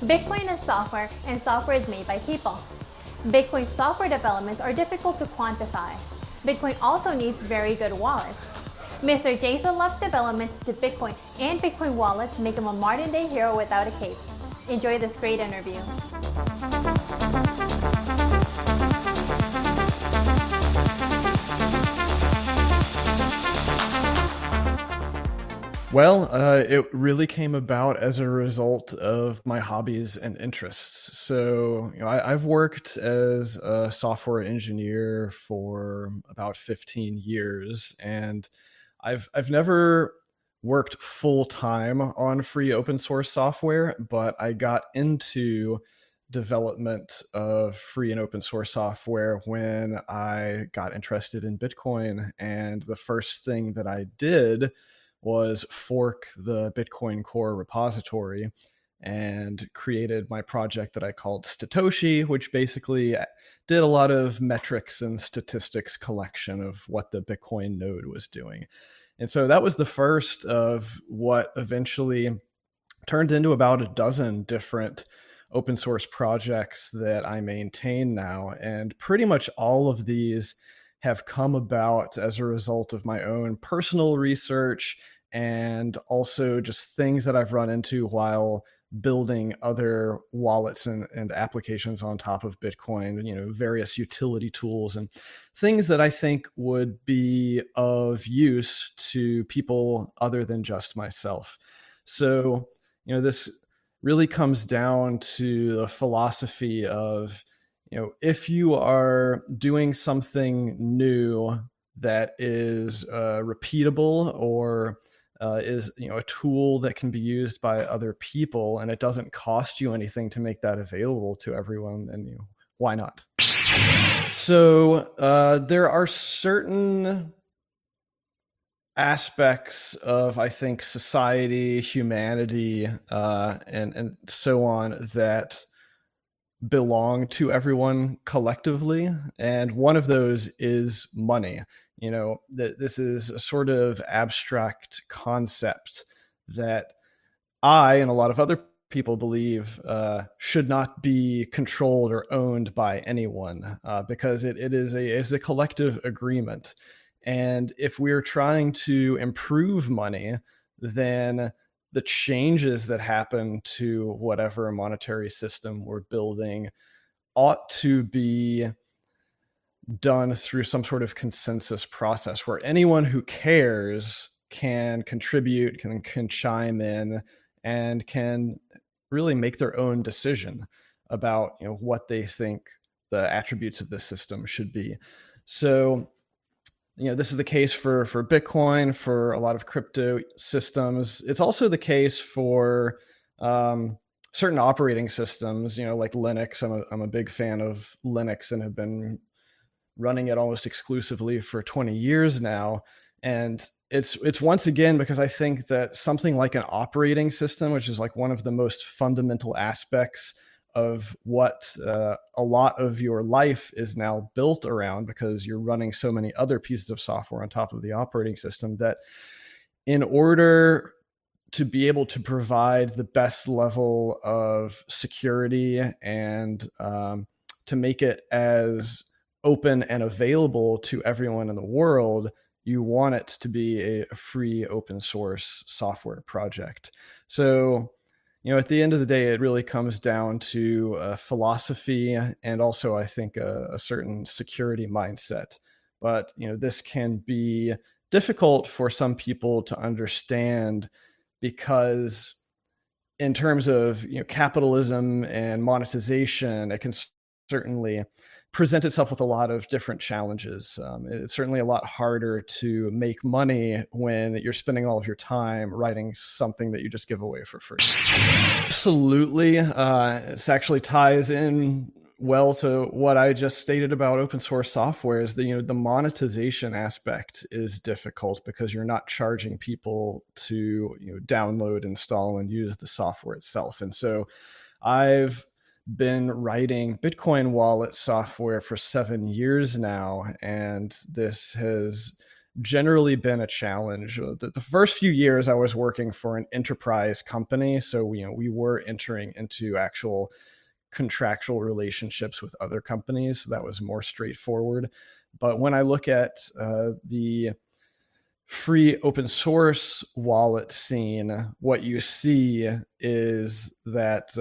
Bitcoin is software, and software is made by people. Bitcoin software developments are difficult to quantify. Bitcoin also needs very good wallets. Mr. Jason Love's developments to Bitcoin and Bitcoin wallets make him a modern-day hero without a cape. Enjoy this great interview. Well, it really came about as a result of my hobbies and interests. So, I've worked as a software engineer for about 15 years, and I've never worked full time on free open source software, but I got into development of free and open source software when I got interested in Bitcoin. And the first thing that I did was fork the Bitcoin Core repository and created my project that I called Statoshi, which basically did a lot of metrics and statistics collection of what the Bitcoin node was doing. And so that was the first of what eventually turned into about a dozen different open source projects that I maintain now. And pretty much all of these have come about as a result of my own personal research and also just things that I've run into while building other wallets and applications on top of Bitcoin, various utility tools and things that I think would be of use to people other than just myself. So, this really comes down to the philosophy of, if you are doing something new that is repeatable or is a tool that can be used by other people, and it doesn't cost you anything to make that available to everyone, then why not? So there are certain aspects of, I think, society, humanity, and so on that belong to everyone collectively. And one of those is money. That this is a sort of abstract concept that I and a lot of other people believe should not be controlled or owned by anyone because it is a collective agreement. And if we're trying to improve money, then the changes that happen to whatever monetary system we're building ought to be done through some sort of consensus process where anyone who cares can contribute, can chime in, and can really make their own decision about what they think the attributes of this system should be. So this is the case for Bitcoin, for a lot of crypto systems. It's also the case for certain operating systems, like Linux. I'm a big fan of Linux and have been running it almost exclusively for 20 years now. And it's once again because I think that something like an operating system, which is like one of the most fundamental aspects of what a lot of your life is now built around, because you're running so many other pieces of software on top of the operating system, that in order to be able to provide the best level of security and to make it as open and available to everyone in the world, you want it to be a free open source software project. So, at the end of the day, it really comes down to philosophy and also, I think, a certain security mindset. But, this can be difficult for some people to understand because in terms of capitalism and monetization, it can certainly present itself with a lot of different challenges. It's certainly a lot harder to make money when you're spending all of your time writing something that you just give away for free. Absolutely. This actually ties in well to what I just stated about open source software is that, the monetization aspect is difficult because you're not charging people to, download, install, and use the software itself. And so I've been writing Bitcoin wallet software for 7 years now, and this has generally been a challenge. The first few years I was working for an enterprise company, so we were entering into actual contractual relationships with other companies. So that was more straightforward. But when I look at the free open source wallet scene, what you see is that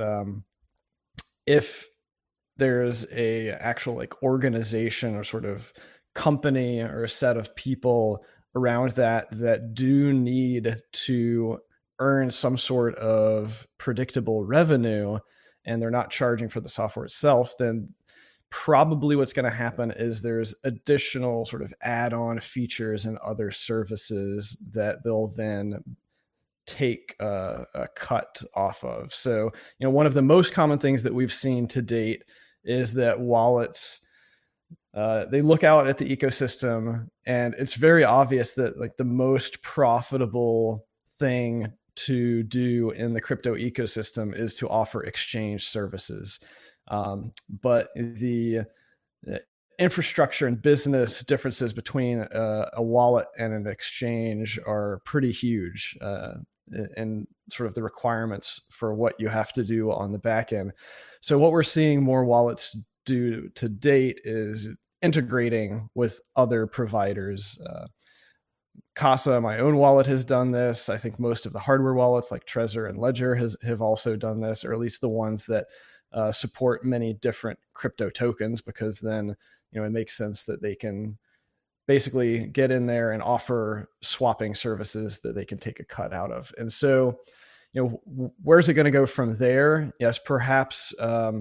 if there's a actual like organization or sort of company or a set of people around that do need to earn some sort of predictable revenue, and they're not charging for the software itself, then probably what's going to happen is there's additional sort of add-on features and other services that they'll then take a cut off of. So, one of the most common things that we've seen to date is that wallets, they look out at the ecosystem, and it's very obvious that like the most profitable thing to do in the crypto ecosystem is to offer exchange services. But the infrastructure and business differences between a wallet and an exchange are pretty huge, and sort of the requirements for what you have to do on the back end. So what we're seeing more wallets do to date is integrating with other providers. Casa, my own wallet, has done this. I think most of the hardware wallets like Trezor and Ledger have also done this, or at least the ones that support many different crypto tokens, because then it makes sense that they can basically get in there and offer swapping services that they can take a cut out of. And so, where's it going to go from there? Yes, perhaps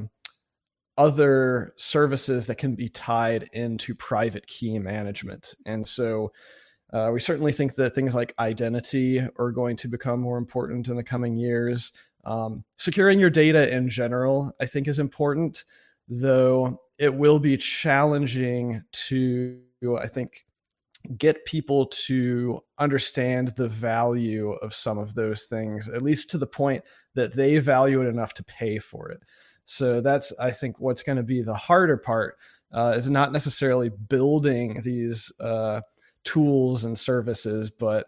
other services that can be tied into private key management. And so we certainly think that things like identity are going to become more important in the coming years. Securing your data in general, I think, is important, though it will be challenging to, I think, get people to understand the value of some of those things, at least to the point that they value it enough to pay for it. So that's, I think, what's going to be the harder part, is not necessarily building these tools and services, but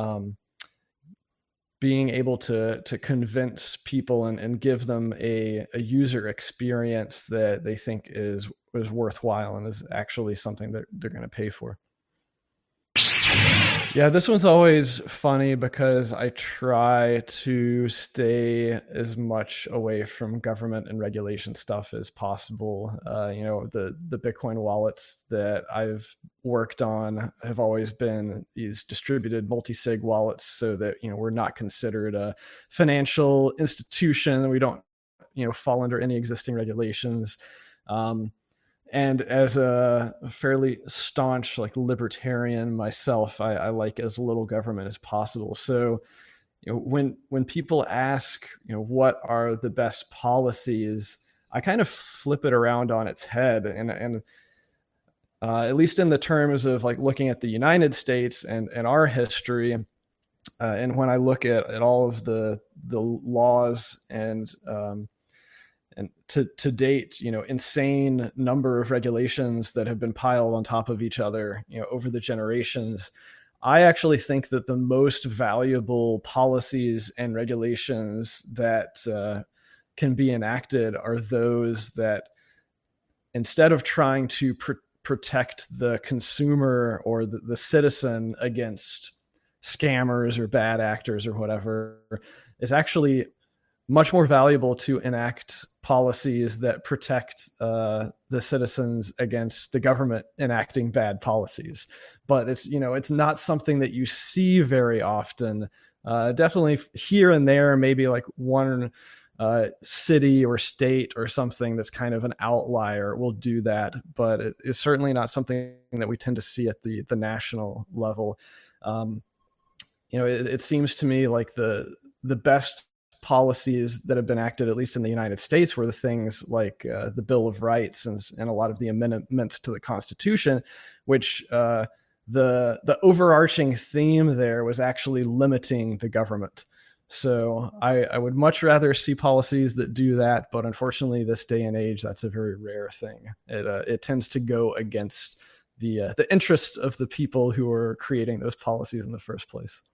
being able to convince people and give them a user experience that they think is worthwhile and is actually something that they're going to pay for. Yeah, this one's always funny because I try to stay as much away from government and regulation stuff as possible. The Bitcoin wallets that I've worked on have always been these distributed multi-sig wallets, so that we're not considered a financial institution. We don't fall under any existing regulations. And as a fairly staunch libertarian myself, I like as little government as possible. So, when people ask, what are the best policies, I kind of flip it around on its head, and at least in the terms of looking at the United States and our history, and when I look at all of the laws and to date, insane number of regulations that have been piled on top of each other, over the generations, I actually think that the most valuable policies and regulations that can be enacted are those that, instead of trying to protect the consumer or the citizen against scammers or bad actors or whatever, is actually much more valuable to enact policies that protect the citizens against the government enacting bad policies. But it's not something that you see very often. Definitely here and there, maybe one city or state or something that's kind of an outlier will do that, but it's certainly not something that we tend to see at the national level. It seems to me like the best policies that have been acted, at least in the United States, were the things like the Bill of Rights and a lot of the amendments to the Constitution, which the overarching theme there was actually limiting the government. So I would much rather see policies that do that, but unfortunately, this day and age, that's a very rare thing. It tends to go against the interest of the people who are creating those policies in the first place.